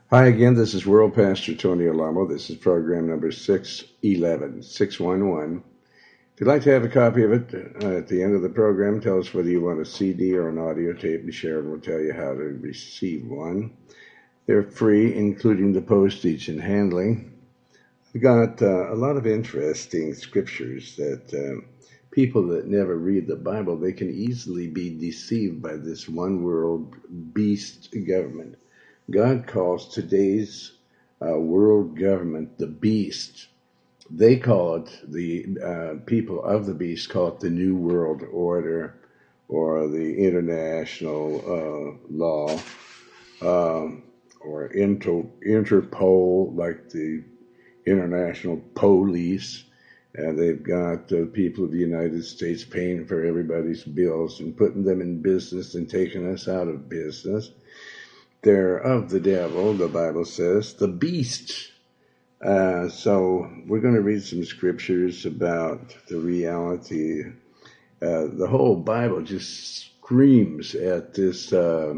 Hi again, this is World Pastor Tony Alamo. This is program number 611. If you'd like to have a copy of it at the end of the program, tell us whether you want a CD or an audio tape and share it. We'll tell you how to receive one. They're free, including the postage and handling. We've got a lot of interesting scriptures that people that never read the Bible, they can easily be deceived by this one world beast government. God calls today's world government the beast. They call it, the people of the beast call it the New World Order or the international law or Interpol, like the international police. And they've got the people of the United States paying for everybody's bills and putting them in business and taking us out of business. They're of the devil, the Bible says, the beast. So we're going to read some scriptures about the reality. The whole Bible just screams at this,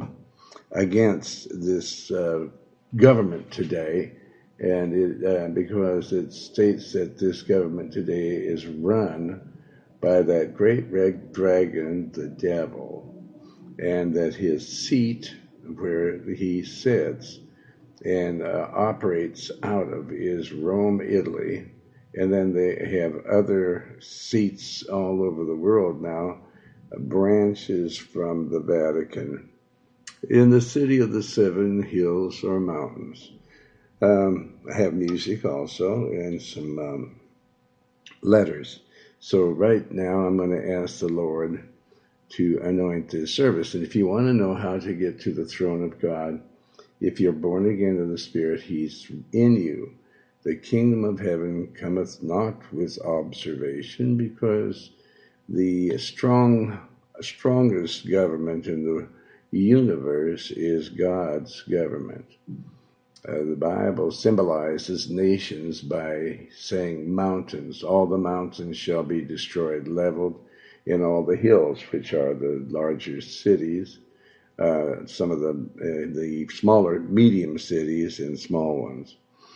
against this government today, and because it states that this government today is run by that great red dragon, the devil, and that his seat where he sits and operates out of is Rome, Italy. And then they have other seats all over the world now, branches from the Vatican in the city of the seven hills or mountains. I have music also and some letters. So right now I'm going to ask the Lord to anoint this service. And if you want to know how to get to the throne of God, if you're born again of the Spirit, He's in you. The kingdom of heaven cometh not with observation, because the strongest government in the universe is God's government. The Bible symbolizes nations by saying mountains. All the mountains shall be destroyed, leveled, in all the hills, which are the larger cities, some of the smaller, medium cities and small ones.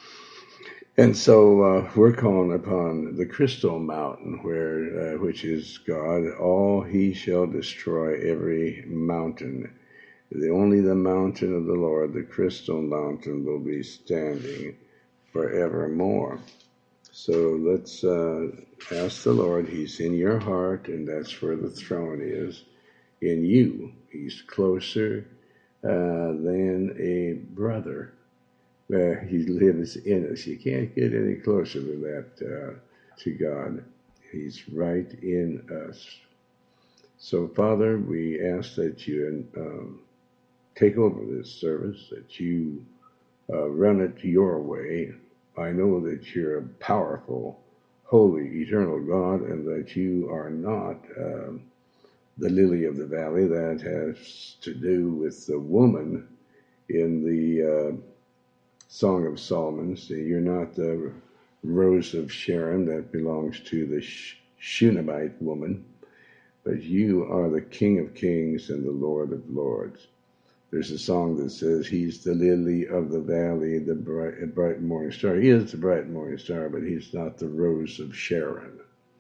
And so we're calling upon the crystal mountain, which is God. All He shall destroy every mountain. Only the mountain of the Lord, the crystal mountain, will be standing forevermore. So let's ask the Lord. He's in your heart, and that's where the throne is, in you. He's closer than a brother. He lives in us. You can't get any closer than that to God. He's right in us. So, Father, we ask that you take over this service, that you run it your way. I know that you're a powerful, holy, eternal God, and that you are not the lily of the valley. That has to do with the woman in the Song of Solomon. So you're not the rose of Sharon that belongs to the Shunammite woman, but you are the King of Kings and the Lord of Lords. There's a song that says, He's the lily of the valley, the bright morning star. He is the bright morning star, but He's not the rose of Sharon.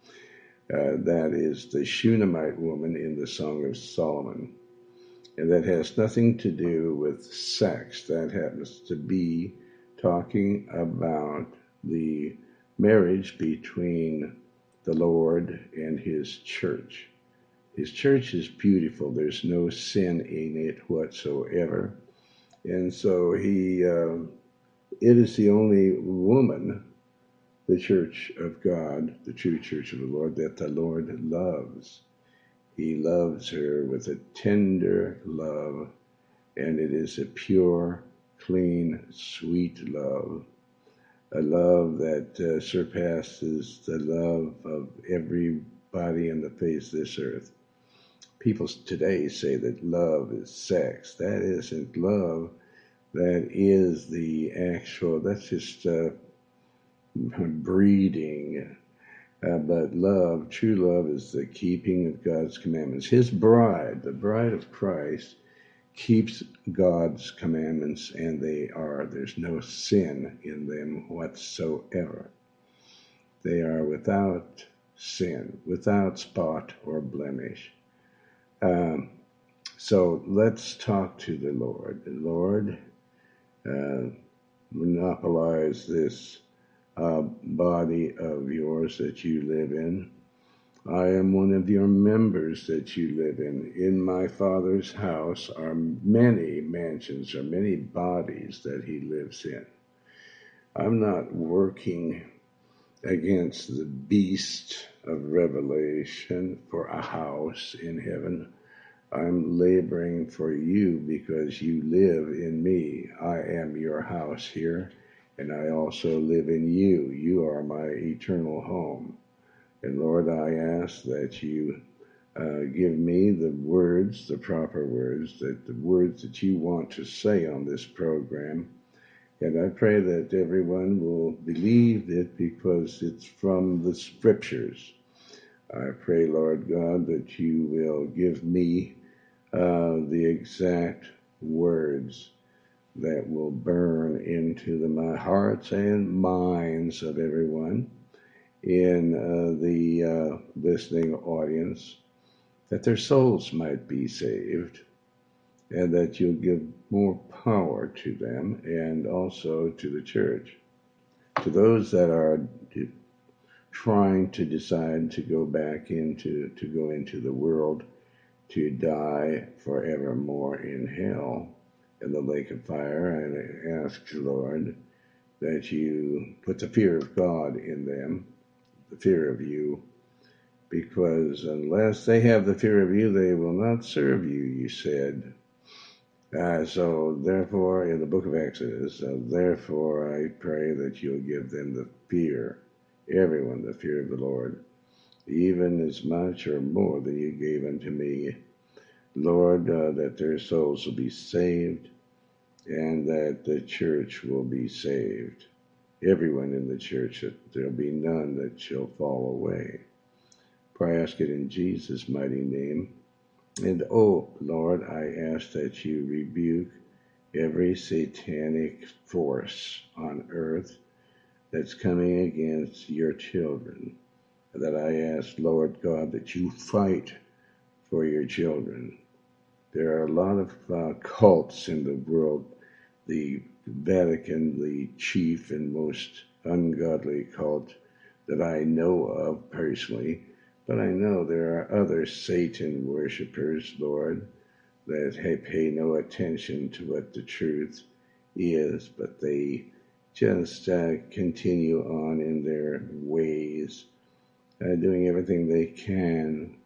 That is the Shunammite woman in the Song of Solomon. And that has nothing to do with sex. That happens to be talking about the marriage between the Lord and His church. His church is beautiful. There's no sin in it whatsoever. And so it is the only woman, the church of God, the true church of the Lord, that the Lord loves. He loves her with a tender love, and it is a pure, clean, sweet love, a love that surpasses the love of everybody on the face of this earth. People today say that love is sex. That isn't love. That is that's just breeding. But love, true love, is the keeping of God's commandments. His bride, the bride of Christ, keeps God's commandments, and there's no sin in them whatsoever. They are without sin, without spot or blemish. So let's talk to the Lord. Lord, monopolize this body of yours that you live in. I am one of your members that you live in. In my Father's house are many mansions, or many bodies that he lives in. I'm not working against the beast of Revelation for a house in heaven. I'm laboring for you because you live in me. I am your house here, and I also live in you. You are my eternal home. And Lord, I ask that you give me the words, the proper words, the words that you want to say on this program. And I pray that everyone will believe it because it's from the scriptures. I pray, Lord God, that you will give me the exact words that will burn into the hearts and minds of everyone in the listening audience, that their souls might be saved, and that you'll give more power to them and also to the church. To those that are trying to decide to go into the world, to die forevermore in hell, in the lake of fire, and I ask, Lord, that you put the fear of God in them, the fear of you, because unless they have the fear of you, they will not serve you, you said. So therefore, in the book of Exodus, therefore I pray that you'll give them the fear, everyone the fear of the Lord, even as much or more than you gave unto me. Lord, that their souls will be saved, and that the church will be saved. Everyone in the church, that there'll be none that shall fall away. For I ask it in Jesus' mighty name. And Lord, I ask that you rebuke every satanic force on earth that's coming against your children. That I ask, Lord God, that you fight for your children. There are a lot of cults in the world. The Vatican, the chief and most ungodly cult that I know of personally, but I know there are other Satan worshipers, Lord, that pay no attention to what the truth is, but they just continue on in their ways, doing everything they can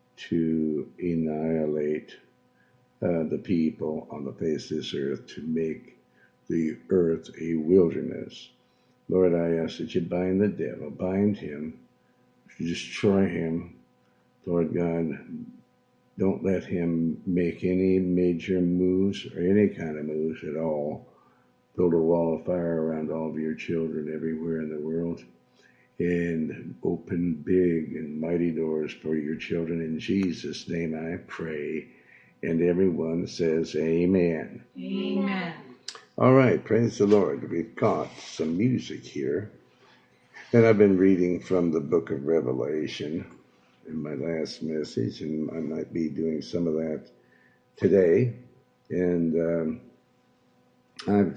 to annihilate the people on the face of this earth, to make the earth a wilderness. Lord, I ask that you bind the devil, bind him, destroy him. Lord God, don't let him make any major moves or any kind of moves at all. Build a wall of fire around all of your children everywhere in the world, and open big and mighty doors for your children. In Jesus' name I pray. And everyone says amen. Amen. All right, praise the Lord. We've got some music here. And I've been reading from the book of Revelation in my last message, and I might be doing some of that today. And I've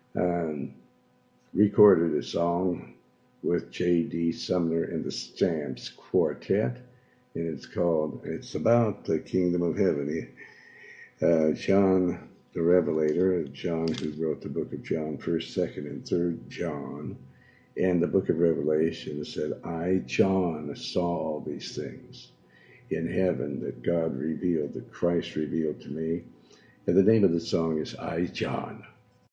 recorded a song with J.D. Sumner and the Stamps Quartet, and it's about the kingdom of heaven. John the Revelator, John who wrote the book of John, 1st, 2nd, and 3rd John, and the book of Revelation said, I, John, saw all these things in heaven that God revealed, that Christ revealed to me. And the name of the song is I, John.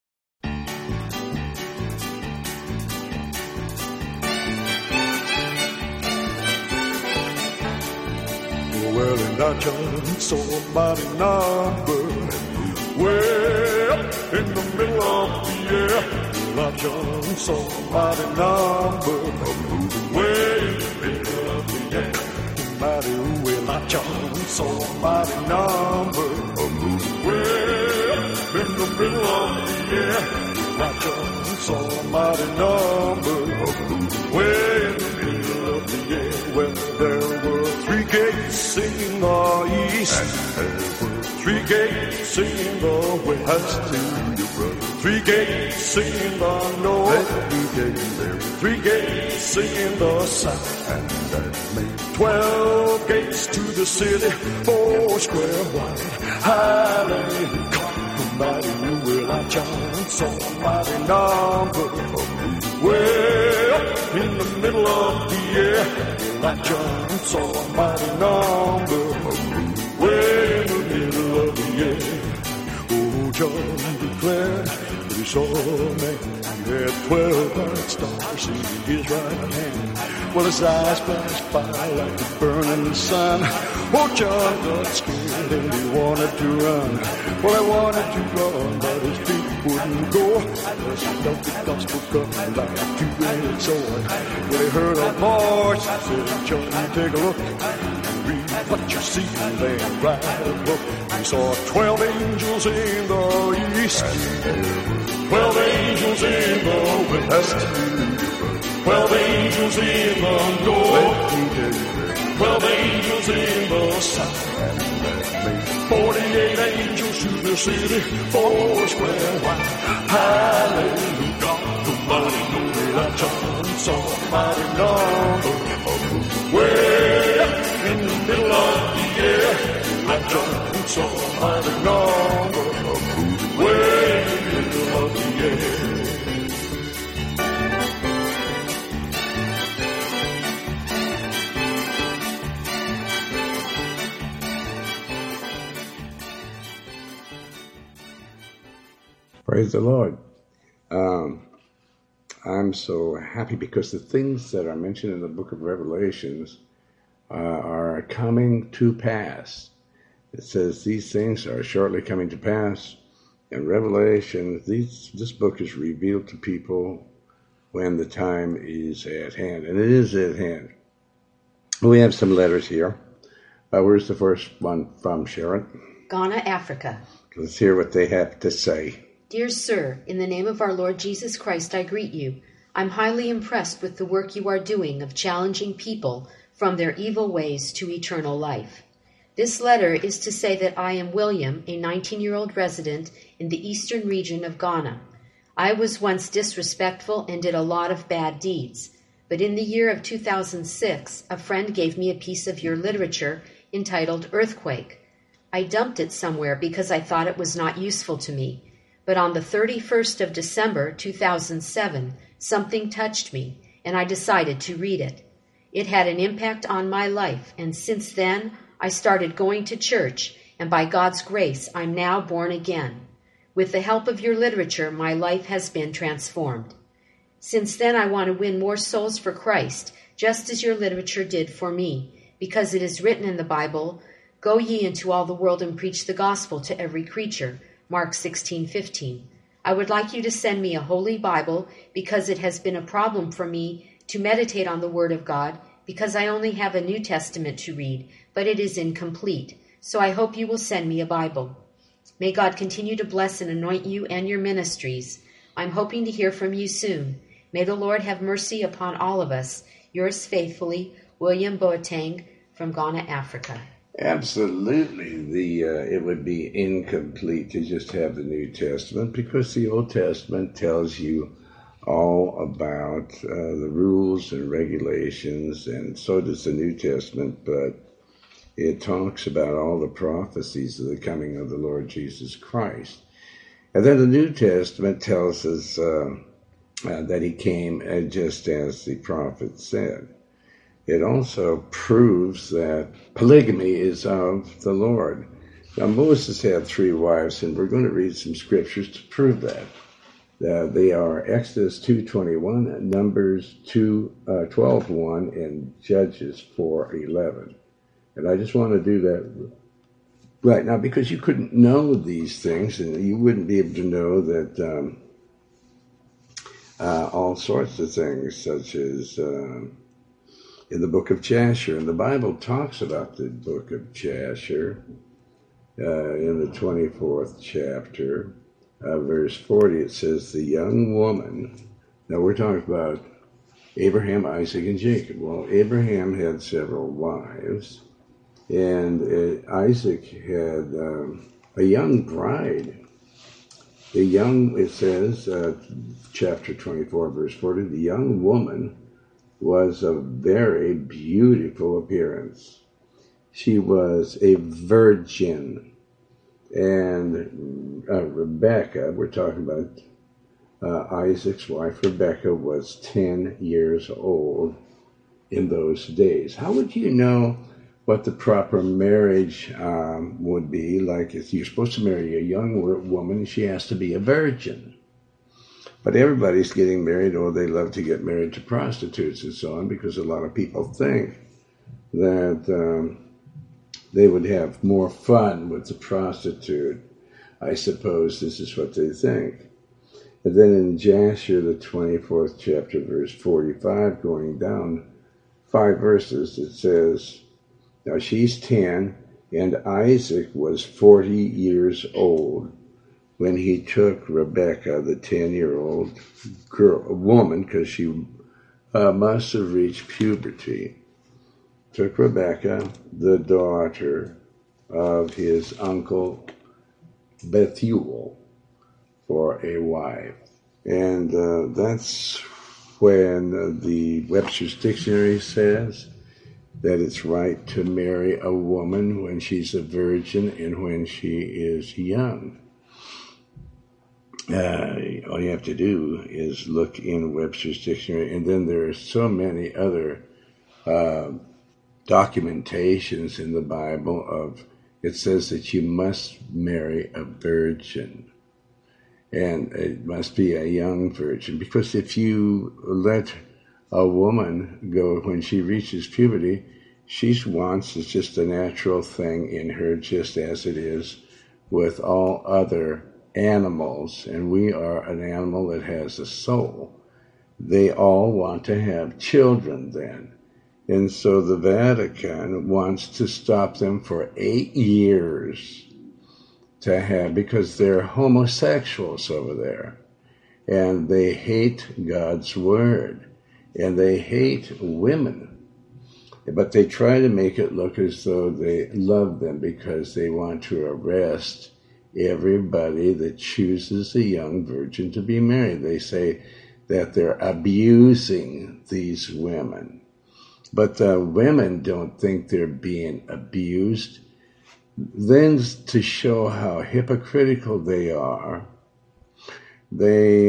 Well, and I John saw a mighty number way up in the middle of the air. Well, I John saw a mighty number way in the middle of the air. Mighty well, I John saw a mighty number way middle of the year, like some mighty number. Way in the middle of the year, when there were 3 gates in the east, and there were 3 gates in the west. To your brother, 3 gates in the north, 3 gates in the south, and that made 12 gates to the city, 4 square wide. Hallelujah. Mighty will I chant some mighty number. Way up in the middle of the year, will I chant some mighty number. Way in the middle of the year. Oh, John declared that he saw a man. He had 12 bright stars in his right hand. Well, his eyes flashed by like the burning sun. Oh, John got scared and he wanted to run. Well, he wanted to run, but his feet wouldn't go. Because he felt the gospel coming like a 2-edged sword. Well, he heard a voice that said, John, take a look and read what you see and then write a book. He saw 12 angels in the east, 12 angels in the west, 12 angels in the north, 12 angels in the south, 48 angels to the city, 4 square wide. Hallelujah, God Almighty, know that I chant somebody number. Way up in the middle of the year, I chant somebody number. Way in the middle of the year. Praise the Lord. I'm so happy because the things that are mentioned in the book of Revelations are coming to pass. It says these things are shortly coming to pass. In Revelation, this book is revealed to people when the time is at hand, and it is at hand. We have some letters here. Where's the first one from, Sharon? Ghana, Africa. Let's hear what they have to say. Dear Sir, in the name of our Lord Jesus Christ, I greet you. I'm highly impressed with the work you are doing of challenging people from their evil ways to eternal life. This letter is to say that I am William, a 19-year-old resident in the eastern region of Ghana. I was once disrespectful and did a lot of bad deeds, but in the year of 2006, a friend gave me a piece of your literature entitled Earthquake. I dumped it somewhere because I thought it was not useful to me. But on the 31st of December, 2007, something touched me, and I decided to read it. It had an impact on my life, and since then, I started going to church, and by God's grace, I'm now born again. With the help of your literature, my life has been transformed. Since then, I want to win more souls for Christ, just as your literature did for me, because it is written in the Bible, Go ye into all the world and preach the gospel to every creature, Mark 16:15. I would like you to send me a Holy Bible because it has been a problem for me to meditate on the Word of God because I only have a New Testament to read, but it is incomplete. So I hope you will send me a Bible. May God continue to bless and anoint you and your ministries. I'm hoping to hear from you soon. May the Lord have mercy upon all of us. Yours faithfully, William Boateng from Ghana, Africa. Absolutely. It would be incomplete to just have the New Testament because the Old Testament tells you all about the rules and regulations, and so does the New Testament, but it talks about all the prophecies of the coming of the Lord Jesus Christ. And then the New Testament tells us that he came just as the prophet said. It also proves that polygamy is of the Lord. Now, Moses had 3 wives, and we're going to read some scriptures to prove that. They are Exodus 2:21, Numbers 12:1, and Judges 4:11. And I just want to do that right now because you couldn't know these things, and you wouldn't be able to know that all sorts of things, such as in the book of Jasher. And the Bible talks about the book of Jasher in the 24th chapter. verse 40, it says, the young woman. Now we're talking about Abraham, Isaac, and Jacob. Well, Abraham had several wives, and Isaac had a young bride. It says, chapter 24, verse 40, the young woman was of very beautiful appearance. She was a virgin. And Rebekah, we're talking about Isaac's wife, Rebekah, was 10 years old in those days. How would you know what the proper marriage would be? Like, if you're supposed to marry a young woman, she has to be a virgin. But everybody's getting married, or they love to get married to prostitutes and so on, because a lot of people think that they would have more fun with the prostitute. I suppose this is what they think. And then in Jasher, the 24th chapter, verse 45, going down 5 verses, it says, now she's 10, and Isaac was 40 years old when he took Rebekah, the 10-year-old woman, because she must have reached puberty, took Rebekah, the daughter of his uncle Bethuel, for a wife. And that's when the Webster's Dictionary says that it's right to marry a woman when she's a virgin and when she is young. All you have to do is look in Webster's Dictionary, and then there are so many other documentations in the Bible of, it says that you must marry a virgin, and it must be a young virgin, because if you let a woman go when she reaches puberty, she wants, it's just a natural thing in her, just as it is with all other animals, and we are an animal that has a soul. They all want to have children then. And so the Vatican wants to stop them for 8 years to have, because they're homosexuals over there. And they hate God's word. And they hate women. But they try to make it look as though they love them, because they want to arrest everybody that chooses a young virgin to be married. They say that they're abusing these women. But the women don't think they're being abused. Then, to show how hypocritical they are, they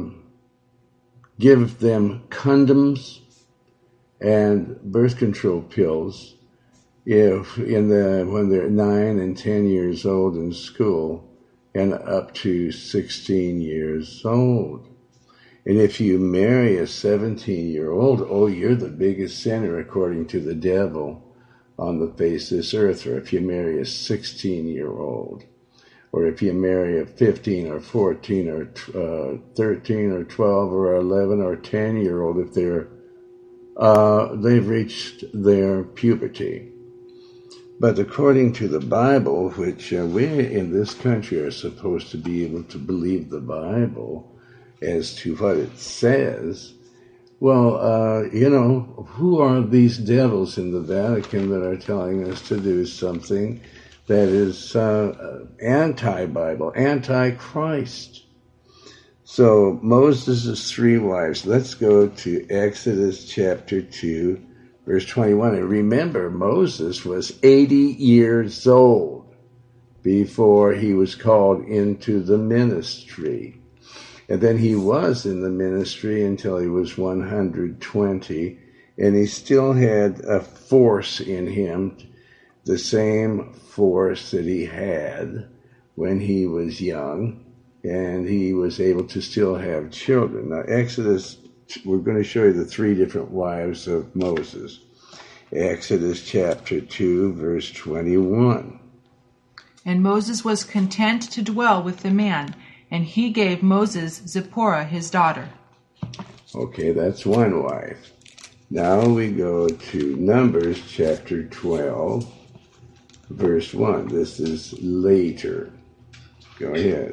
give them condoms and birth control pills when they're 9 and 10 years old in school, and up to 16 years old. And if you marry a 17-year-old, oh, you're the biggest sinner according to the devil on the face of this earth. Or if you marry a 16-year-old, or if you marry a 15 or 14 or 13 or 12 or 11 or 10-year-old, if they've reached their puberty. But according to the Bible, which we in this country are supposed to be able to believe the Bible as to what it says, well, who are these devils in the Vatican that are telling us to do something that is anti-Bible, anti-Christ? So Moses' 3 wives. Let's go to Exodus chapter 2, verse 21. And remember, Moses was 80 years old before he was called into the ministry. And then he was in the ministry until he was 120, and he still had a force in him, the same force that he had when he was young, and he was able to still have children. Now, Exodus, we're going to show you the 3 different wives of Moses. Exodus chapter 2, verse 21. And Moses was content to dwell with the man, and he gave Moses Zipporah his daughter. Okay, that's one wife. Now we go to Numbers chapter 12, verse 1. This is later. Go ahead.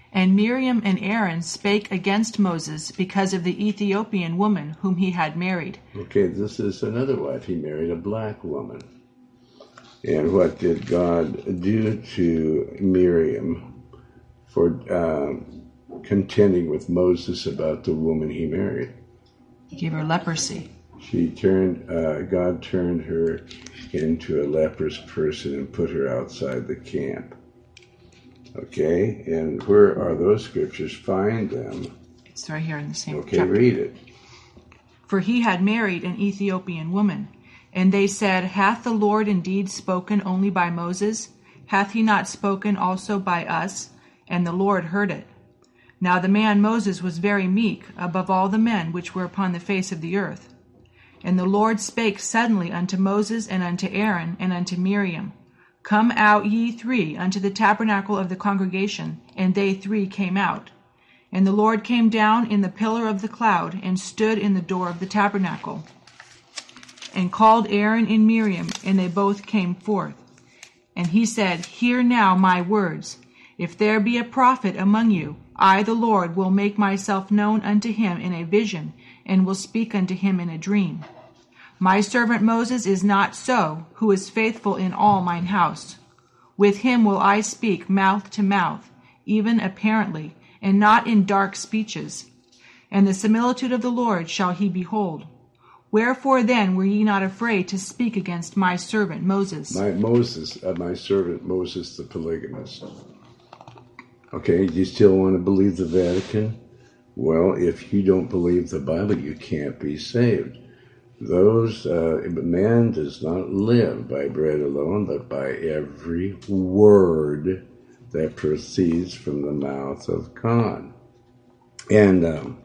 And Miriam and Aaron spake against Moses because of the Ethiopian woman whom he had married. Okay, this is another wife. He married a black woman. And what did God do to Miriam for contending with Moses about the woman he married? He gave her leprosy. God turned her into a leprous person and put her outside the camp. Okay, and where are those scriptures? Find them. It's right here in the same Okay, chapter. read it. For he had married an Ethiopian woman. And they said, Hath the Lord indeed spoken only by Moses? Hath he not spoken also by us? And the Lord heard it. Now the man Moses was very meek above all the men which were upon the face of the earth. And the Lord spake suddenly unto Moses and unto Aaron and unto Miriam, Come out ye three unto the tabernacle of the congregation. And they three came out. And the Lord came down in the pillar of the cloud, and stood in the door of the tabernacle, and called Aaron and Miriam, and they both came forth. And he said, Hear now my words. If there be a prophet among you, I, the Lord, will make myself known unto him in a vision, and will speak unto him in a dream. My servant Moses is not so, who is faithful in all mine house. With him will I speak mouth to mouth, even apparently, and not in dark speeches. And the similitude of the Lord shall he behold. Wherefore then were ye not afraid to speak against my servant Moses? My servant Moses the polygamist. Okay, do you still want to believe the Vatican? Well, if you don't believe the Bible, you can't be saved. Man does not live by bread alone, but by every word that proceeds from the mouth of God. And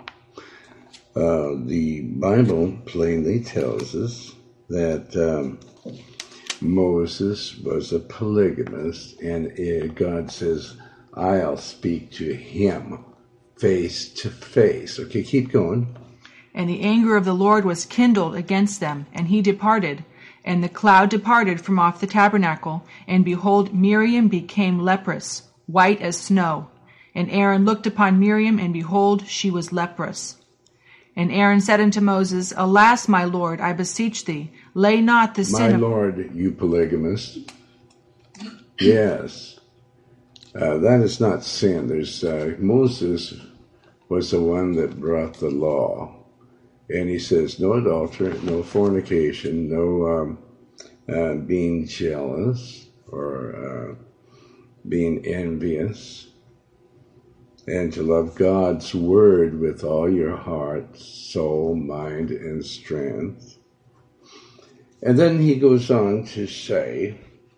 the Bible plainly tells us that Moses was a polygamist, and God says, I'll speak to him face to face. Okay, keep going. And the anger of the Lord was kindled against them, and he departed. And the cloud departed from off the tabernacle, and behold, Miriam became leprous, white as snow. And Aaron looked upon Miriam, and behold, she was leprous. And Aaron said unto Moses, Alas, my Lord, I beseech thee, lay not the sin My Lord, you polygamist. Yes. That is not sin. Moses was the one that brought the law. And he says, no adultery, no fornication, no being jealous or being envious, and to love God's word with all your heart, soul, mind, and strength. And then he goes on to say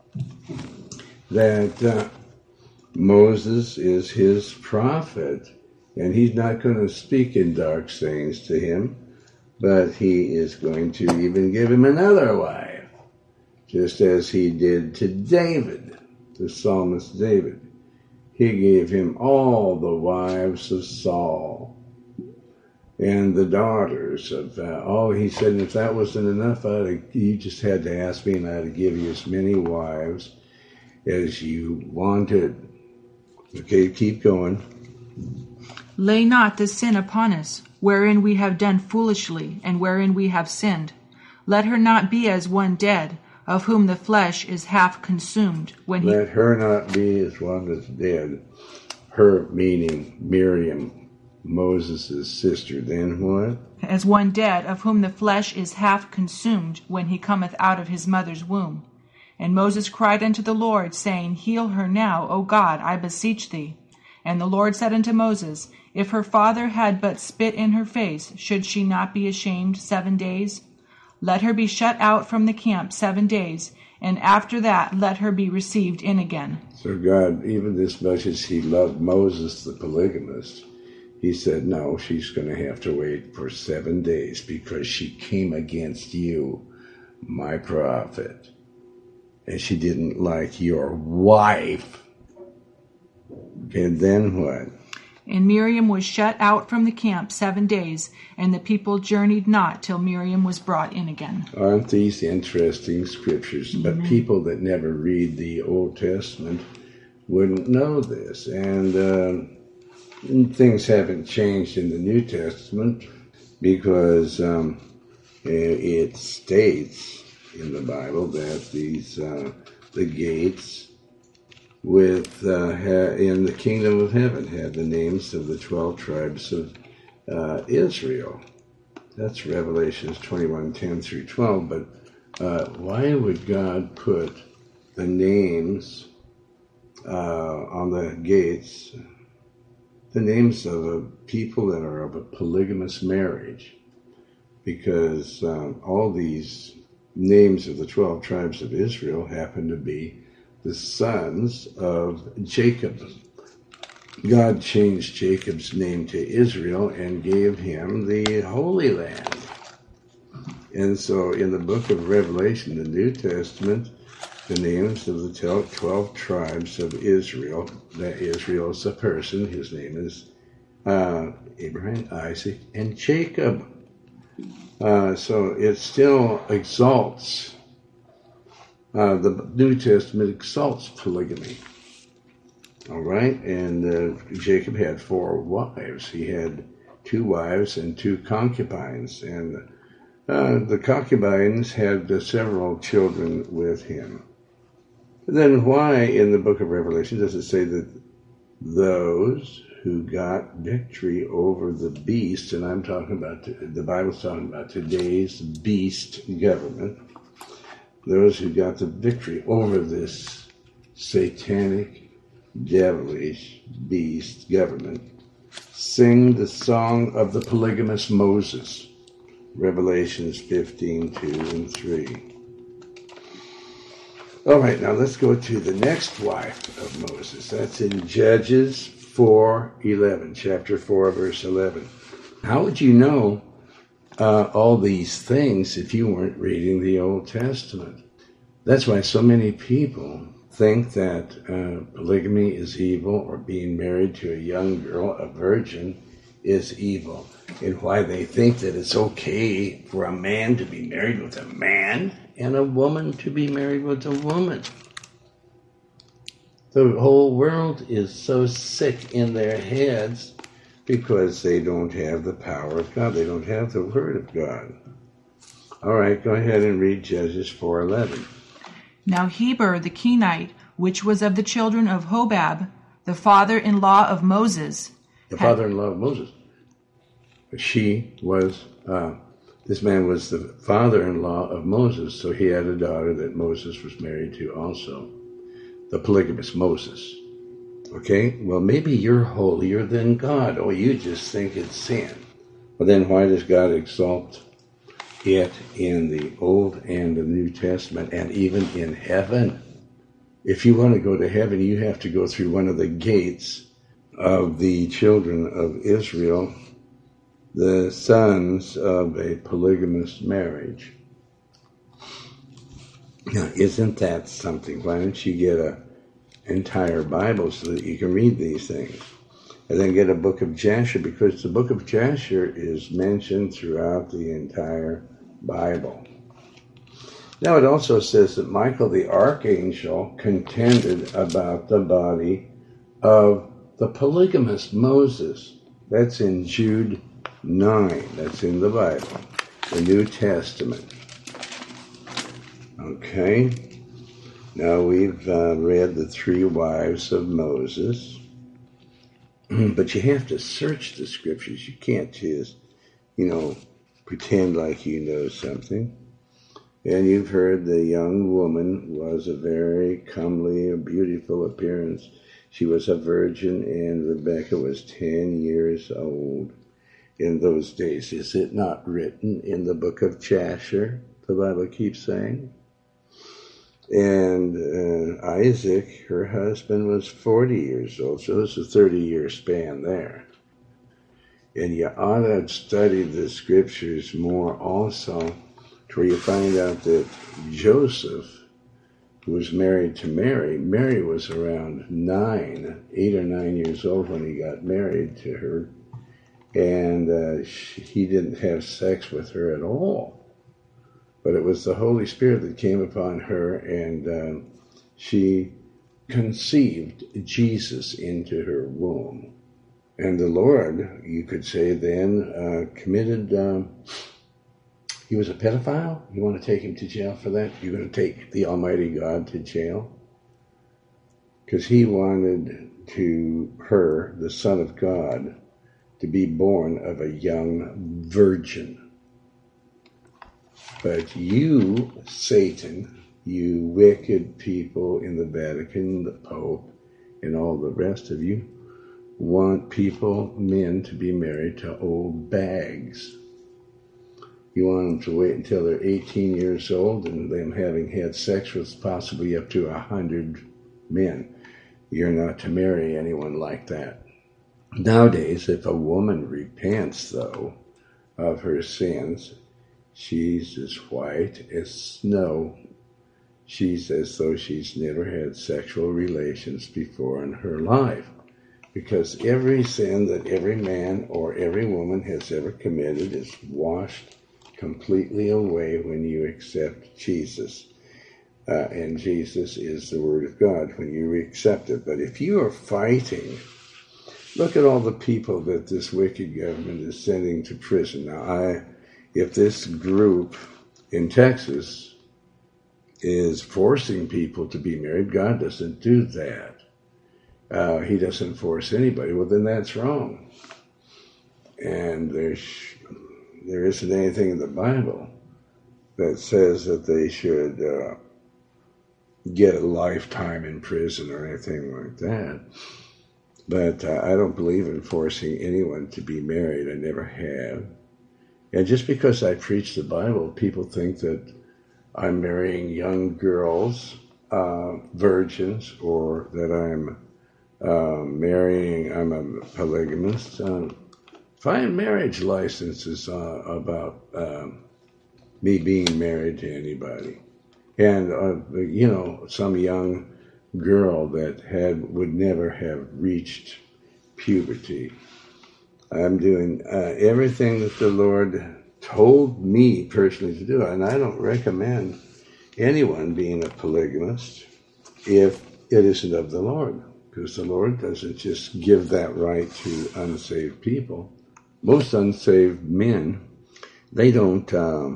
that Moses is his prophet, and he's not going to speak in dark sayings to him, but he is going to even give him another wife, just as he did to David, the psalmist David. He gave him all the wives of Saul and the daughters of he said, if that wasn't enough, you just had to ask me, and I'd give you as many wives as you wanted. Okay, keep going. Lay not the sin upon us, wherein we have done foolishly, and wherein we have sinned. Let her not be as one dead, of whom the flesh is half consumed. Let her not be as one that's dead. Her meaning Miriam, Moses' sister. Then what? As one dead, of whom the flesh is half consumed, when he cometh out of his mother's womb. And Moses cried unto the Lord, saying, Heal her now, O God, I beseech thee. And the Lord said unto Moses, If her father had but spit in her face, should she not be ashamed 7 days? Let her be shut out from the camp 7 days, and after that let her be received in again. So God, even as much as he loved Moses the polygamist, he said, no, she's going to have to wait for 7 days because she came against you, my prophet. And she didn't like your wife. And then what? And Miriam was shut out from the camp 7 days, and the people journeyed not till Miriam was brought in again. Aren't these interesting scriptures? But people that never read the Old Testament wouldn't know this. And things haven't changed in the New Testament because it states in the Bible that the gates in the kingdom of heaven had the names of the 12 tribes of Israel. That's Revelations 21:10 through 12. But why would God put the names on the gates, the names of people that are of a polygamous marriage? Because all these names of the 12 tribes of Israel happen to be the sons of Jacob. God changed Jacob's name to Israel and gave him the Holy Land. And so in the book of Revelation, the New Testament, the names of the 12 tribes of Israel, that Israel is a person, his name is Abraham, Isaac, and Jacob. So it still exalts, the New Testament exalts polygamy. All right, and Jacob had 4 wives. He had 2 wives and 2 concubines, and the concubines had several children with him. Then why in the book of Revelation does it say that those who got victory over the beast, and I'm talking about, the Bible's talking about today's beast government, those who got the victory over this satanic, devilish beast government, sing the song of the polygamous Moses, Revelations 15:2 and 3. All right, now let's go to the next wife of Moses. That's in Judges 4:11, chapter 4, verse 11. How would you know all these things if you weren't reading the Old Testament? That's why so many people think that polygamy is evil, or being married to a young girl, a virgin, is evil, and why they think that it's okay for a man to be married with a man and a woman to be married with a woman. The whole world is so sick in their heads because they don't have the power of God. They don't have the Word of God. All right, go ahead and read Judges 4:11. Now Heber the Kenite, which was of the children of Hobab, the father-in-law of Moses. The father-in-law of Moses. This man was the father-in-law of Moses, so he had a daughter that Moses was married to also. The polygamous Moses. Okay? Well, maybe you're holier than God, or you just think it's sin. Well, then why does God exalt it in the Old and the New Testament, and even in heaven? If you want to go to heaven, you have to go through one of the gates of the children of Israel, the sons of a polygamous marriage. Now, isn't that something? Why don't you get an entire Bible so that you can read these things? And then get a book of Jasher, because the book of Jasher is mentioned throughout the entire Bible. Now, it also says that Michael the archangel contended about the body of the polygamous Moses. That's in Jude 9. That's in the Bible, the New Testament. Okay. Now we've read the 3 wives of Moses. But you have to search the scriptures. You can't just, pretend like you know something. And you've heard the young woman was a very comely, beautiful appearance. She was a virgin, and Rebecca was 10 years old in those days. Is it not written in the book of Jasher, the Bible keeps saying? And Isaac, her husband, was 40 years old, so there's a 30-year span there. And you ought to study the scriptures more also, to where you find out that Joseph, who was married to Mary, Mary was around 8 or 9 years old when he got married to her, and he didn't have sex with her at all. But it was the Holy Spirit that came upon her, and she conceived Jesus into her womb. And the Lord, you could say then, committed, he was a pedophile? You want to take him to jail for that? You're going to take the Almighty God to jail? Because he wanted her, the Son of God, to be born of a young virgin. But you, Satan, you wicked people in the Vatican, the Pope, and all the rest of you, want men to be married to old bags. You want them to wait until they're 18 years old and them having had sex with possibly up to 100 men. You're not to marry anyone like that. Nowadays, if a woman repents, though, of her sins, she's as white as snow. She's as though she's never had sexual relations before in her life. Because every sin that every man or every woman has ever committed is washed completely away when you accept Jesus. And Jesus is the Word of God when you accept it. But if you are fighting, look at all the people that this wicked government is sending to prison. Now, if this group in Texas is forcing people to be married, God doesn't do that. He doesn't force anybody. Well, then that's wrong. And there isn't anything in the Bible that says that they should get a lifetime in prison or anything like that. But I don't believe in forcing anyone to be married. I never have. And just because I preach the Bible, people think that I'm marrying young girls, virgins, or that I'm I'm a polygamist. Find marriage licenses about me being married to anybody. And, some young girl that would never have reached puberty. I'm doing everything that the Lord told me personally to do. And I don't recommend anyone being a polygamist if it isn't of the Lord. Because the Lord doesn't just give that right to unsaved people. Most unsaved men, they don't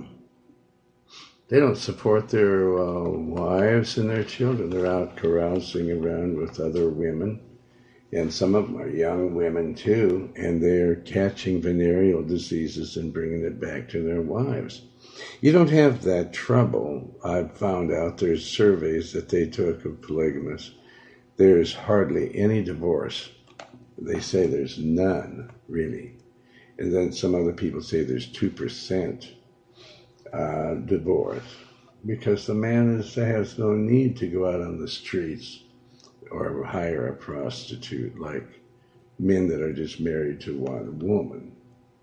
support their wives and their children. They're out carousing around with other women. And some of them are young women too, and they're catching venereal diseases and bringing it back to their wives. You don't have that trouble. I've found out there's surveys that they took of polygamists. There's hardly any divorce. They say there's none, really. And then some other people say there's 2% divorce, because the man has no need to go out on the streets or hire a prostitute like men that are just married to one woman.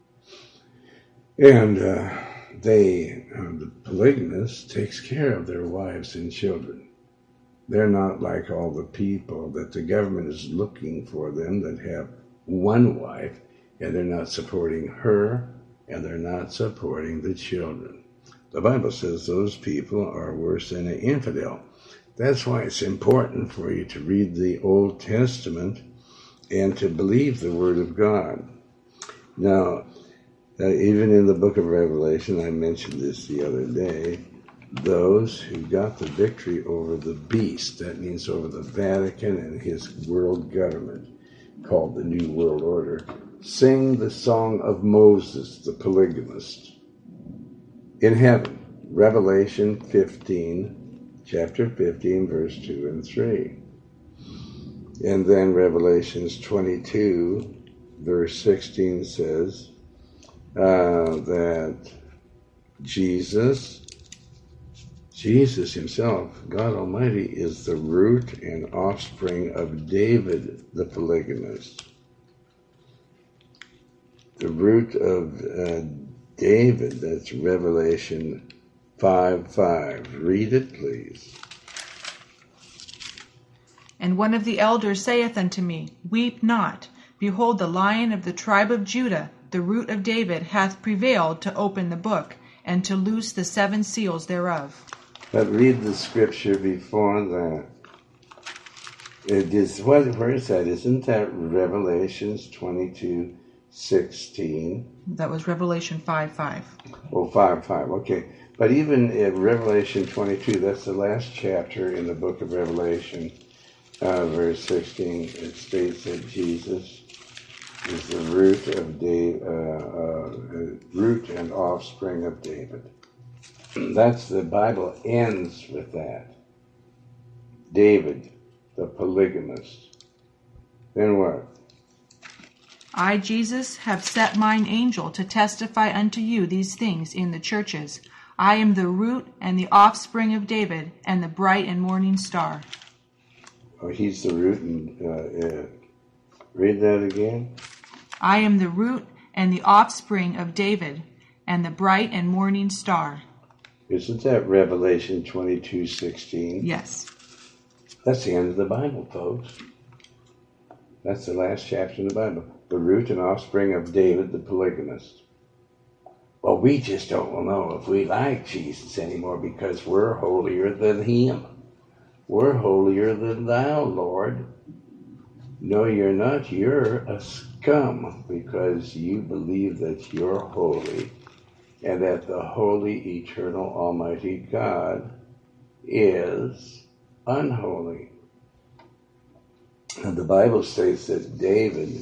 And the polygamist takes care of their wives and children. They're not like all the people that the government is looking for them that have one wife, and they're not supporting her, and they're not supporting the children. The Bible says those people are worse than an infidel. That's why it's important for you to read the Old Testament and to believe the Word of God. Now, even in the book of Revelation, I mentioned this the other day, those who got the victory over the beast, that means over the Vatican and his world government, called the New World Order, sing the song of Moses, the polygamist, in heaven. Revelation 15, chapter 15, verse 2 and 3. And then Revelations 22, verse 16 says that Jesus himself, God Almighty, is the root and offspring of David the polygamist. The root of David, that's Revelation 5:5. Read it, please. And one of the elders saith unto me, Weep not. Behold, the Lion of the tribe of Judah, the root of David, hath prevailed to open the book, and to loose the 7 seals thereof. But read the scripture before that. It is, where is that? Isn't that Revelations 22:16? That was Revelation 5:5. Oh, 5:5. Okay. But even in Revelation 22, that's the last chapter in the book of Revelation, verse 16, it states that Jesus is the root and offspring of David. That's the Bible ends with that. David, the polygamist. Then what? I, Jesus, have set mine angel to testify unto you these things in the churches. I am the root and the offspring of David, and the bright and morning star. Oh, he's the root, and read that again. I am the root and the offspring of David, and the bright and morning star. Isn't that Revelation 22:16? Yes. That's the end of the Bible, folks. That's the last chapter in the Bible. The root and offspring of David, the polygamist. Well, we just don't know if we like Jesus anymore because we're holier than him. We're holier than thou, Lord. No, you're not. You're a scum because you believe that you're holy and that the holy, eternal, almighty God is unholy. And the Bible states that David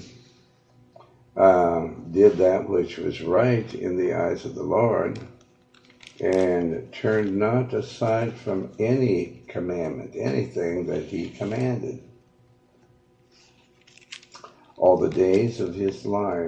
did that which was right in the eyes of the Lord and turned not aside from any commandment, anything that he commanded, all the days of his life,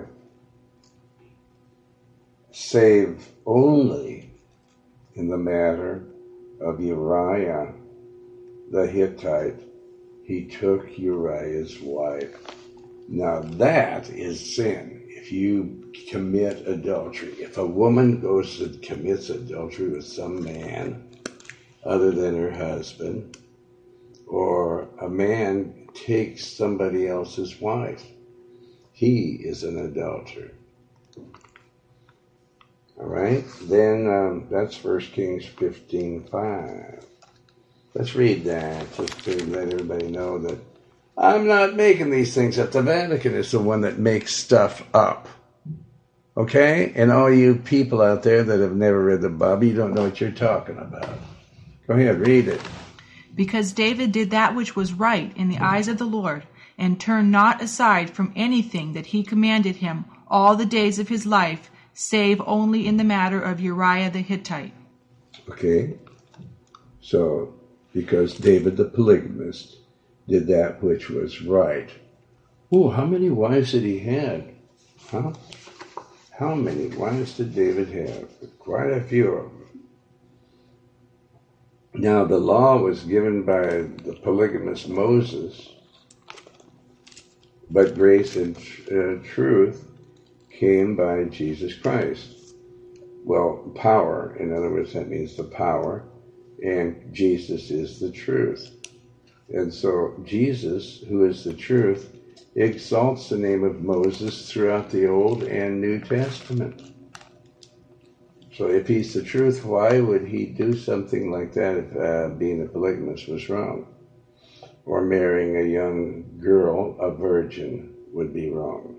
save only in the matter of Uriah the Hittite. He took Uriah's wife. Now that is sin. If you commit adultery, if a woman goes and commits adultery with some man other than her husband, or a man takes somebody else's wife, he is an adulterer. All right? Then that's 1 Kings 15:5. Let's read that just to let everybody know that I'm not making these things up. The Vatican is the one that makes stuff up. Okay? And all you people out there that have never read the Bible, you don't know what you're talking about. Go ahead, read it. Because David did that which was right in the eyes of the Lord, and turned not aside from anything that he commanded him all the days of his life, save only in the matter of Uriah the Hittite. Okay? So, because David the polygamist did that which was right. Oh, how many wives did he have? Huh? How many wives did David have? Quite a few of them. Now, the law was given by the polygamist Moses, but grace and truth came by Jesus Christ. Well, power, in other words, that means the power, and Jesus is the truth. And so Jesus, who is the truth, exalts the name of Moses throughout the Old and New Testament. So if he's the truth, why would he do something like that if being a polygamist was wrong? Or marrying a young girl, a virgin, would be wrong.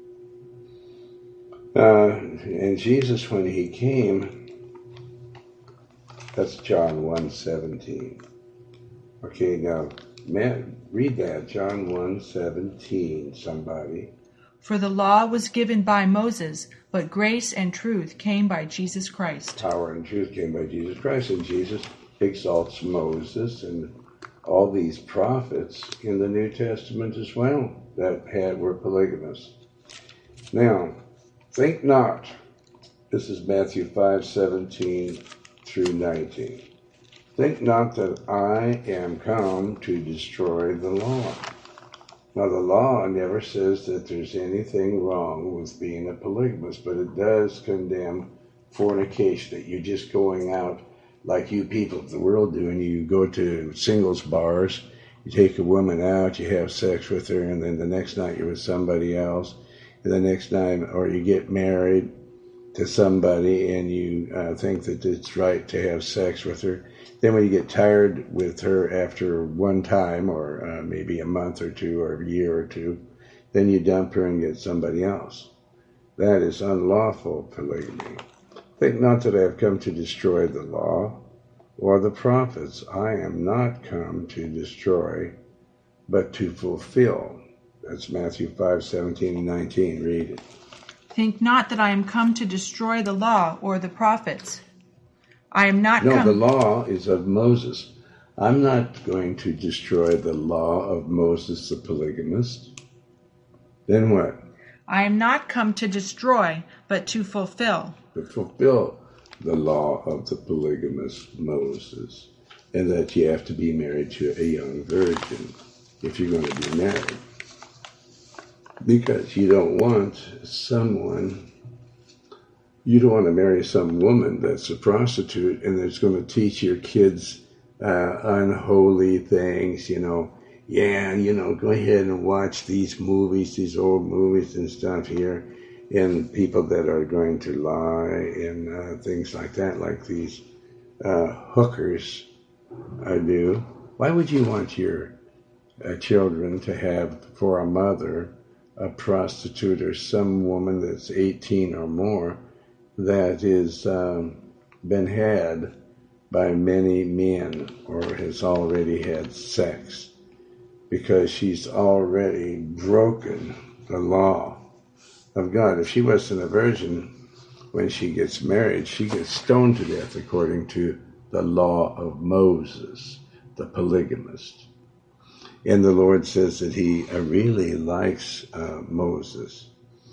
And Jesus, when he came, that's John 1:17. Okay, now, read that, John 1:17, somebody. For the law was given by Moses, but grace and truth came by Jesus Christ. Power and truth came by Jesus Christ, and Jesus exalts Moses and all these prophets in the New Testament as well that were polygamists. Now, think not, this is Matthew 5:17 through 19. Think not that I am come to destroy the law. Now, the law never says that there's anything wrong with being a polygamist, but it does condemn fornication, that you're just going out like you people of the world do, and you go to singles bars, you take a woman out, you have sex with her, and then the next night you're with somebody else, and the next night, or you get married, to somebody and you think that it's right to have sex with her. Then when you get tired with her after one time or maybe a month or two or a year or two, then you dump her and get somebody else. That is unlawful polygamy. Think not that I have come to destroy the law or the prophets. I am not come to destroy, but to fulfill. That's Matthew 5:17 and 19. Read it. Think not that I am come to destroy the law or the prophets. I am not No, the law is of Moses. I'm not going to destroy the law of Moses the polygamist. Then what? I am not come to destroy, but to fulfill. To fulfill the law of the polygamist Moses, and that you have to be married to a young virgin if you're going to be married. Because you don't want to marry some woman that's a prostitute and that's going to teach your kids unholy things, go ahead and watch these movies, these old movies and stuff here, and people that are going to lie and things like that, like these hookers do. Why would you want your children to have for a mother a prostitute or some woman that's 18 or more that is been had by many men or has already had sex, because she's already broken the law of God? If she wasn't a virgin when she gets married, she gets stoned to death according to the law of Moses, the polygamist. And the Lord says that he really likes Moses.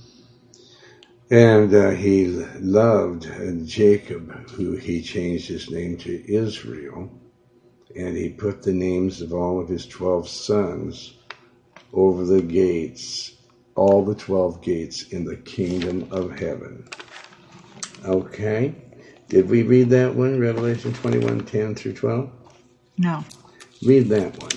And he loved Jacob, who he changed his name to Israel. And he put the names of all of his 12 sons over the gates, all the 12 gates in the kingdom of heaven. Okay. Did we read that one, Revelation 21:10 through 12? No. Read that one.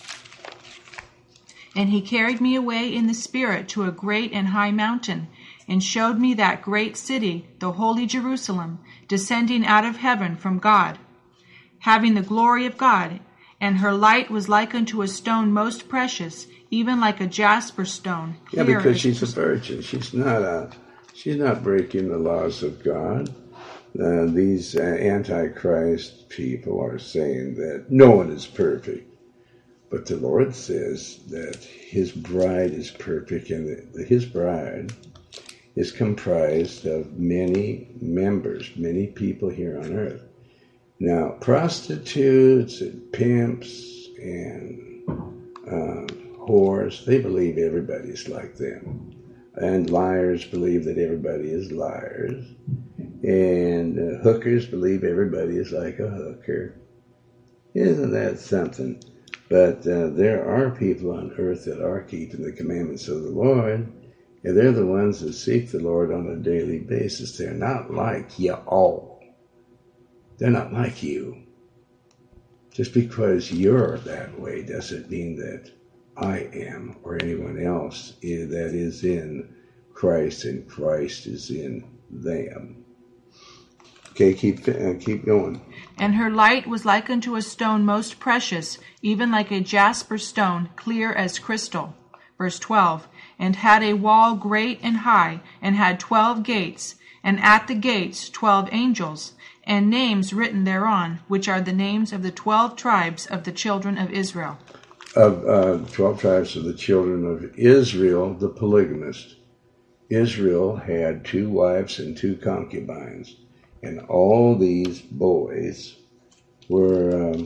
And he carried me away in the Spirit to a great and high mountain, and showed me that great city, the holy Jerusalem, descending out of heaven from God, having the glory of God. And her light was like unto a stone most precious, even like a jasper stone. Yeah, because she's a virgin. She's not breaking the laws of God. These Antichrist people are saying that no one is perfect. But the Lord says that his bride is perfect, and his bride is comprised of many members, many people here on earth. Now, prostitutes and pimps and whores, they believe everybody's like them. And liars believe that everybody is liars. And hookers believe everybody is like a hooker. Isn't that something? But there are people on earth that are keeping the commandments of the Lord, and they're the ones that seek the Lord on a daily basis. They're not like you all. They're not like you. Just because you're that way doesn't mean that I am or anyone else that is in Christ and Christ is in them. Okay, keep going. And her light was like unto a stone most precious, even like a jasper stone, clear as crystal. Verse 12. And had a wall great and high, and had 12 gates, and at the gates 12 angels, and names written thereon, which are the names of the 12 tribes of the children of Israel. Of 12 tribes of the children of Israel, the polygamist. Israel had 2 wives and 2 concubines. And all these boys were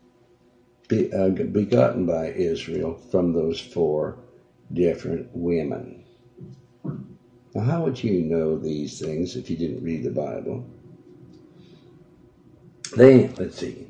begotten by Israel from those 4 different women. Now, how would you know these things if you didn't read the Bible? Let's see.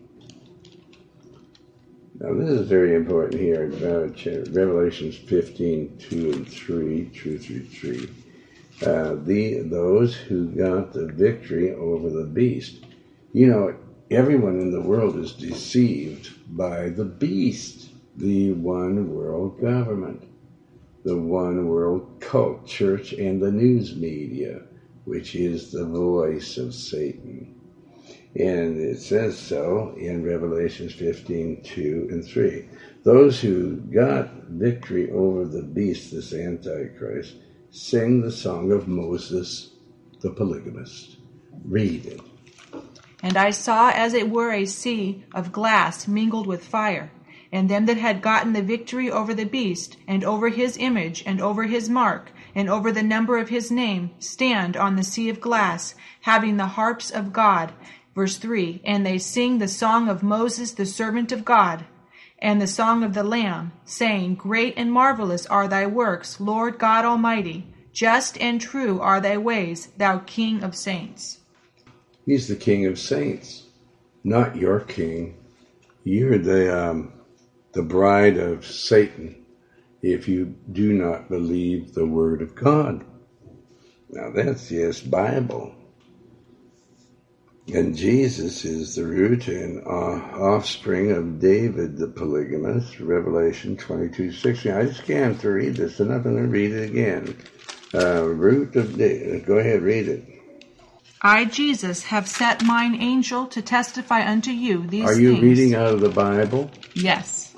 Now, this is very important here. Revelations 15, 2 and 3, 2 through 3. Those who got the victory over the beast. Everyone in the world is deceived by the beast, the one world government, the one world cult church, and the news media. which is the voice of Satan. And it says so in Revelation 15:2 and 3. Those who got victory over the beast, this Antichrist, sing the song of Moses, the polygamist. Read it. And I saw as it were a sea of glass mingled with fire, and them that had gotten the victory over the beast, and over his image, and over his mark, and over the number of his name, stand on the sea of glass, having the harps of God. Verse 3, and they sing the song of Moses, the servant of God, and the song of the Lamb, saying, Great and marvelous are thy works, Lord God Almighty. Just and true are thy ways, thou King of saints. He's the King of saints, not your king. You're the bride of Satan if you do not believe the word of God. Now that's just Bible. And Jesus is the root and offspring of David the polygamist, Revelation 22:16. I just can't read this, and I'm going to read it again. Root of David. Go ahead, read it. I, Jesus, have set mine angel to testify unto you these things. Are you reading out of the Bible? Yes.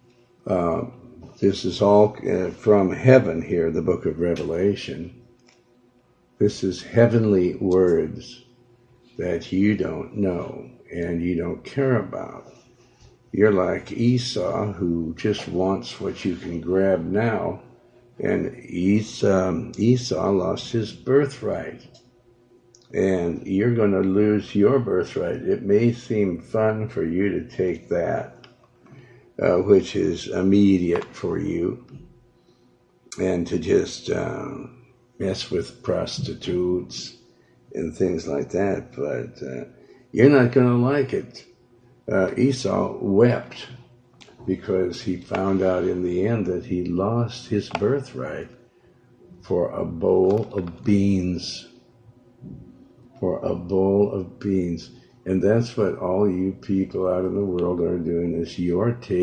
This is all from heaven here, the book of Revelation. This is heavenly words that you don't know and you don't care about. You're like Esau, who just wants what you can grab now, and Esau lost his birthright, and you're going to lose your birthright. It may seem fun for you to take that, which is immediate for you, and to just mess with prostitutes and things like that, but you're not going to like it. Esau wept because he found out in the end that he lost his birthright for a bowl of beans. For a bowl of beans. And that's what all you people out in the world are doing, is you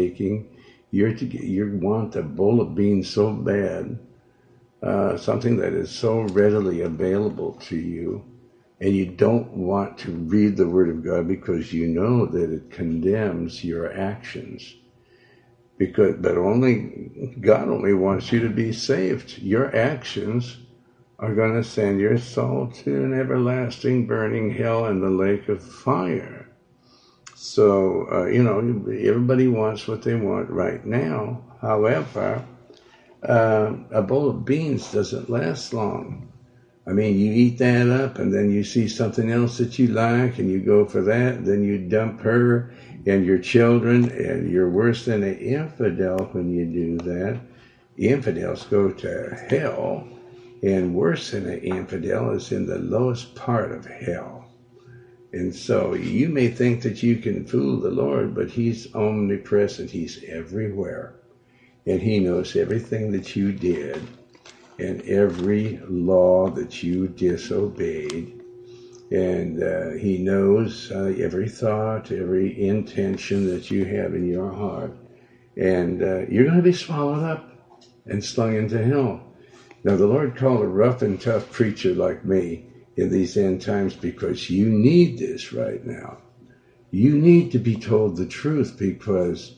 want a bowl of beans so bad, something that is so readily available to you, and you don't want to read the Word of God because you know that it condemns your actions. But God only wants you to be saved. Your actions are going to send your soul to an everlasting burning hell and the lake of fire. So, everybody wants what they want right now. However, a bowl of beans doesn't last long. I mean, you eat that up, and then you see something else that you like, and you go for that, and then you dump her and your children, and you're worse than an infidel when you do that. Infidels go to hell, and worse than an infidel is in the lowest part of hell. And so you may think that you can fool the Lord, but he's omnipresent. He's everywhere, and he knows everything that you did, and every law that you disobeyed, and he knows every thought, every intention that you have in your heart, and you're going to be swallowed up and slung into hell. Now, the Lord called a rough and tough preacher like me in these end times because you need this right now. You need to be told the truth because,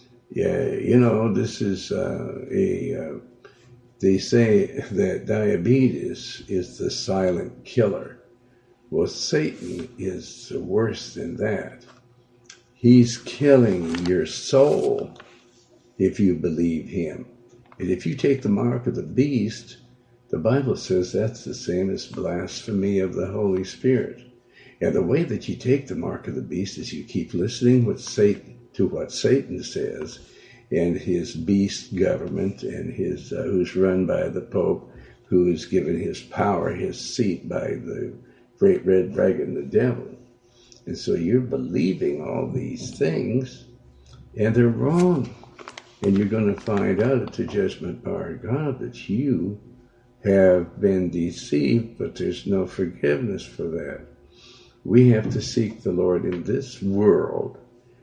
this is they say that diabetes is the silent killer. Well, Satan is worse than that. He's killing your soul if you believe him. And if you take the mark of the beast, the Bible says that's the same as blasphemy of the Holy Spirit. And the way that you take the mark of the beast is you keep listening to what Satan says, and his beast government, and his who's run by the Pope, who is given his power, his seat, by the great red dragon, the devil. And so you're believing all these things, and they're wrong. And you're going to find out at the judgment bar of God that you have been deceived, but there's no forgiveness for that. We have to seek the Lord in this world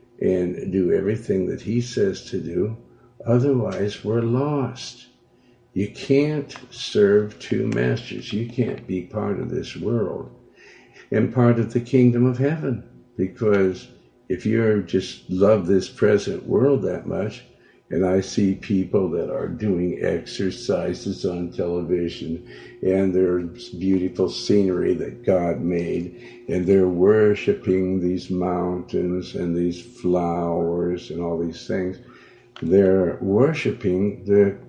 and do everything that he says to do. Otherwise, we're lost. You can't serve two masters. You can't be part of this world and part of the kingdom of heaven. Because if you just love this present world that much, and I see people that are doing exercises on television, and there's beautiful scenery that God made, and they're worshiping these mountains and these flowers and all these things. They're worshiping the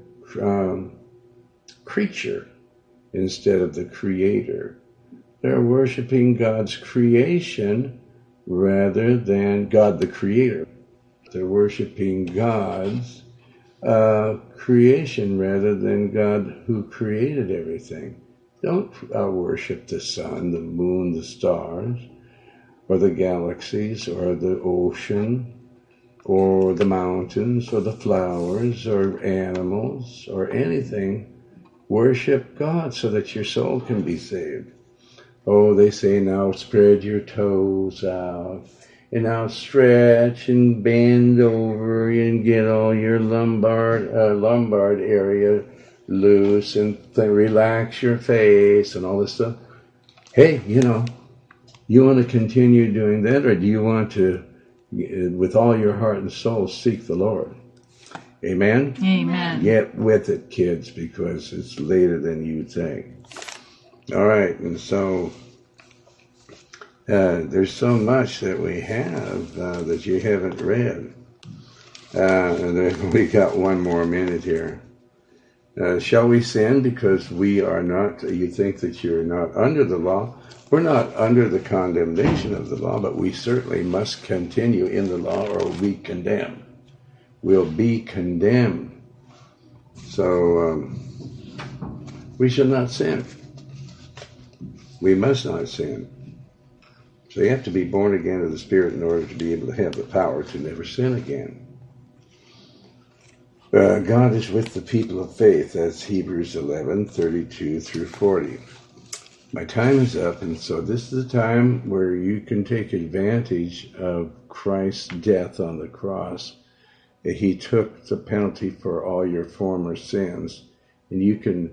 creature instead of the creator. They're worshiping God's creation rather than God the creator. They're worshiping God's creation rather than God who created everything. Don't worship the sun, the moon, the stars, or the galaxies, or the ocean, or the mountains, or the flowers, or animals, or anything. Worship God so that your soul can be saved. Oh, they say now spread your toes out, and now stretch and bend over and get all your lumbar area loose and relax your face and all this stuff. Hey, you want to continue doing that, or do you want to, with all your heart and soul, seek the Lord? Amen? Amen. Get with it, kids, because it's later than you think. All right, and so there's so much that we have that you haven't read. And we got one more minute here. Shall we sin because we are not, you think that you're not under the law? We're not under the condemnation of the law, but we certainly must continue in the law or we'll be condemned. We'll be condemned. So we shall not sin. We must not sin. So you have to be born again of the Spirit in order to be able to have the power to never sin again. God is with the people of faith. That's Hebrews 11:32 through 40. My time is up, and so this is the time where you can take advantage of Christ's death on the cross. He took the penalty for all your former sins, and you can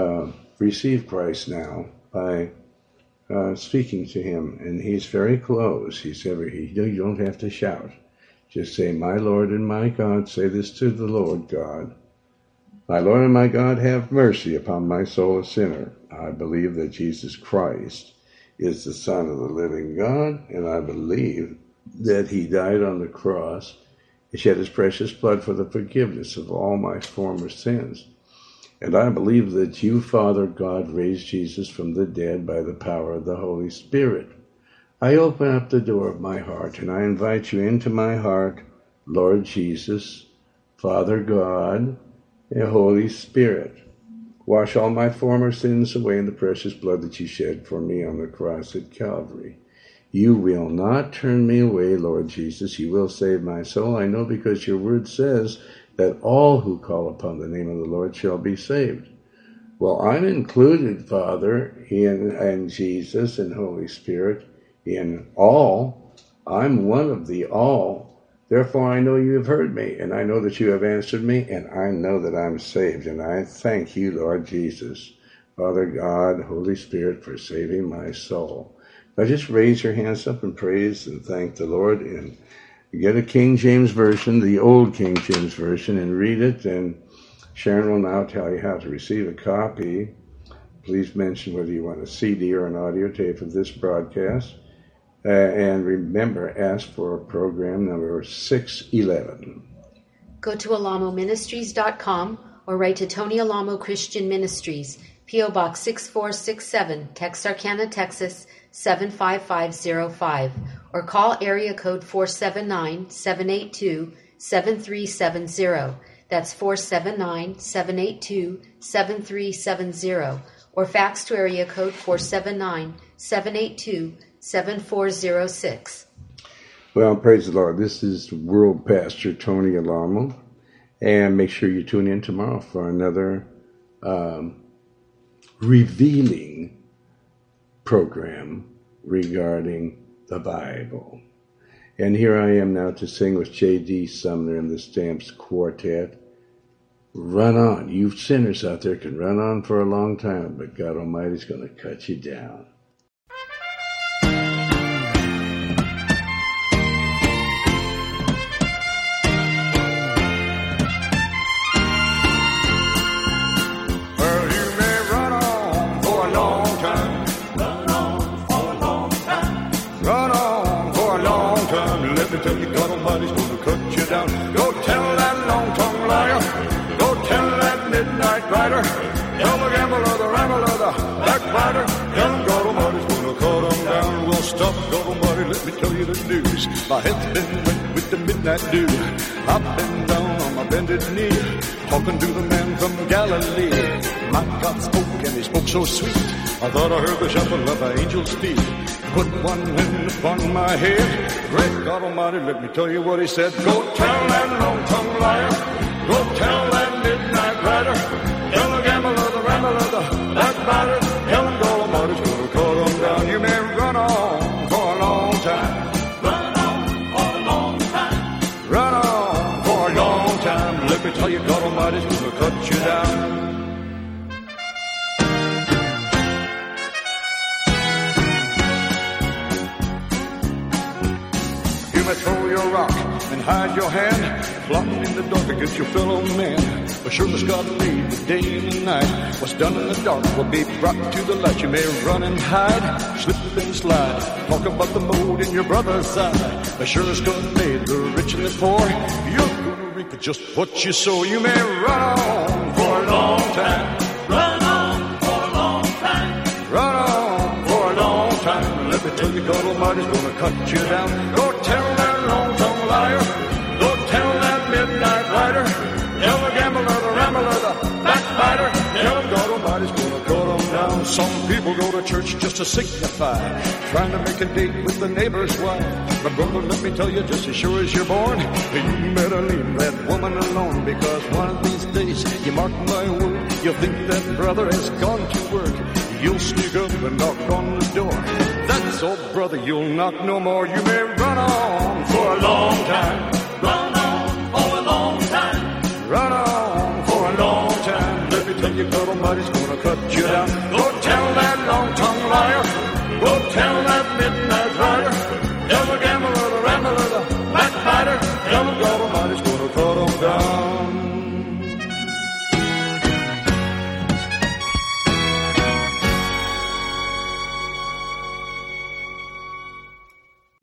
receive Christ now by speaking to him, and he's very close. You don't have to shout. Just say, my Lord and my God, say this to the Lord God. My Lord and my God, have mercy upon my soul, a sinner. I believe that Jesus Christ is the Son of the living God, and I believe that he died on the cross and shed his precious blood for the forgiveness of all my former sins. And I believe that you, Father God, raised Jesus from the dead by the power of the Holy Spirit. I open up the door of my heart, and I invite you into my heart, Lord Jesus, Father God, and Holy Spirit. Wash all my former sins away in the precious blood that you shed for me on the cross at Calvary. You will not turn me away, Lord Jesus. You will save my soul. I know because your word says that all who call upon the name of the Lord shall be saved. Well, I'm included, Father, in Jesus and Holy Spirit, in all. I'm one of the all. Therefore, I know you have heard me, and I know that you have answered me, and I know that I'm saved. And I thank you, Lord Jesus, Father God, Holy Spirit, for saving my soul. Now just raise your hands up and praise and thank the Lord, and get a King James Version, the old King James Version, and read it. And Sharon will now tell you how to receive a copy. Please mention whether you want a CD or an audio tape of this broadcast. And remember, ask for program number 611. Go to alamoministries.com or write to Tony Alamo Christian Ministries, P.O. Box 6467, Texarkana, Texas 75505, or call area code 479-782-7370. That's 479-782-7370, or fax to area code 479-782-7406. Well, praise the Lord. This is World Pastor Tony Alamo, and make sure you tune in tomorrow for another revealing program regarding the Bible. And here I am now to sing with J.D. Sumner and the Stamps Quartet, Run on. You sinners out there can run on for a long time, but God Almighty's going to cut you down. Well, you may run on for a long time. Run on for a long time. Run on for a long time. Let me tell you, God Almighty's going to cut you down. Go tell that long-tongued liar. Go tell that midnight rider. Tell the gambler, the rambler, the backbiter. Tell him God Almighty's gonna cut him down. Well, stop, God Almighty, let me tell you the news. My head's been wet with the midnight dew. I've been down on my bended knee, talking to the man from Galilee. My God spoke and he spoke so sweet. I thought I heard the shuffle of an angel's feet. Put one hand upon my head. Great God Almighty, let me tell you what he said. Go tell that long-tongued liar. Go tell that midnight rider. Tell the gambler, the rambler, the backbiter. Tell him God Almighty's gonna cut him down. You may run on for a long time. Run on for a long time. Run on for a long time. Let me tell you, God Almighty's gonna cut you down. You may throw your rock and hide your hand, plotting in the dark against your fellow man. But sure as God made the day and the night, what's done in the dark will be brought to the light. You may run and hide, slip and slide, talk about the mold in your brother's eye. But sure as God made the rich and the poor, you're gonna reap just what you sow. You may run on for a long time. Run on for a long time. Run on for a long time. Let me tell you, God Almighty's gonna cut you down. Go tell that long-tongued liar. Go tell that midnight rider. Tell the gambler, the rambler, the backbiter. Tell him God Almighty's gonna cut him down. Some people go to church just to signify, trying to make a date with the neighbor's wife. But brother, let me tell you, just as sure as you're born, you better leave that woman alone. Because one of these days, you mark my word, you'll think that brother has gone to work. You'll sneak up and knock on the door. That's all, brother, you'll knock no more. You may run on for a long time. Run on for a long time. Run on for a long time. Let me tell you, God Almighty's gonna cut you down. Go tell that long-tongued liar. Go tell that